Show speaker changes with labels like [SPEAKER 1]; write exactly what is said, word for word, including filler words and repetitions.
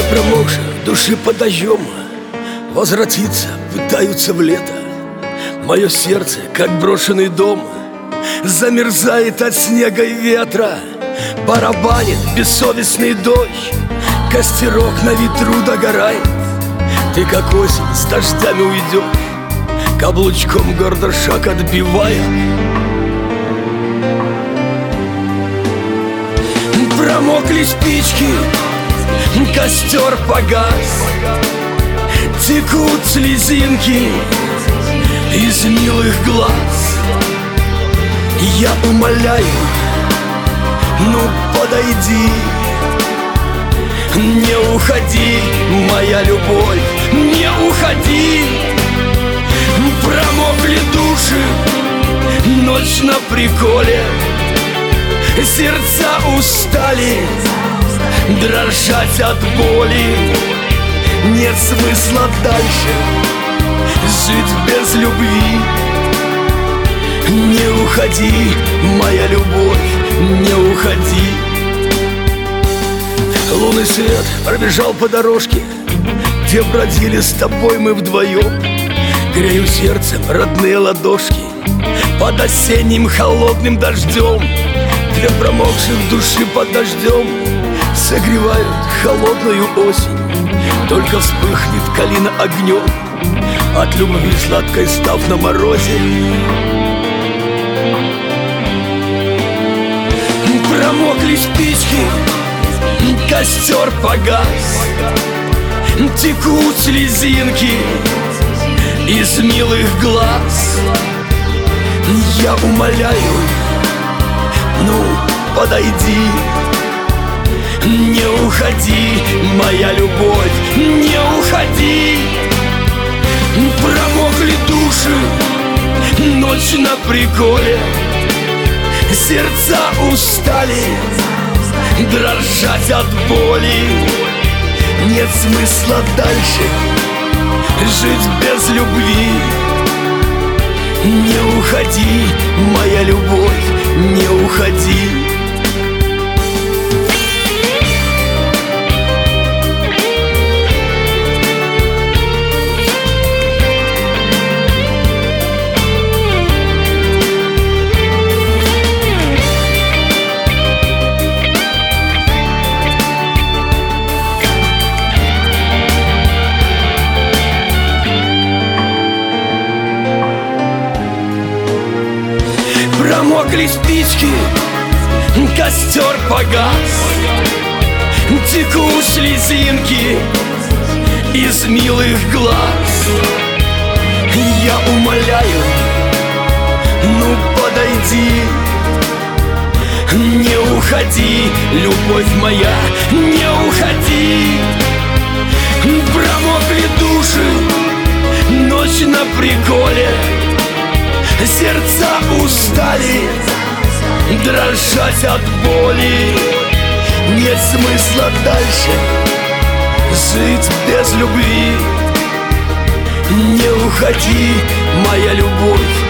[SPEAKER 1] промокших души под дождем возвратиться пытаются в лето. Мое сердце, как брошенный дом, замерзает от снега и ветра. Барабанит бессовестный дождь, костерок на ветру догорает. Ты, как осень, с дождями уйдешь, каблучком гордо шаг отбивая. Промокли спички, костер погас, текут слезинки из милых глаз. Я умоляю, ну подойди, не уходи, моя любовь, не уходи. Промокли души, ночь на приколе, сердца устали дрожать от боли. Нет смысла дальше жить без любви. Не уходи, моя любовь, не уходи. Лунный свет пробежал по дорожке, где бродили с тобой мы вдвоем. Грею сердцем родные ладошки под осенним холодным дождем. Две промокших души под дождем согревают холодную осень. Только вспыхнет калина огнем, от любви сладкой став на морозе. Промокли спички, костер погас, текут слезинки из милых глаз. Я умоляю, ну подойди, не уходи, моя любовь, не уходи. Промокли души, ночь на приколе, сердца устали дрожать от боли. Нет смысла дальше жить без любви. Не уходи, моя любовь, не уходи. Промокли спички, костер погас, текут слезинки из милых глаз. Я умоляю, ну подойди, не уходи, любовь моя, не уходи. Промокли души, ночь на приколе, сердца устали дрожать от боли. Нет смысла дальше жить без любви. Не уходи, моя любовь,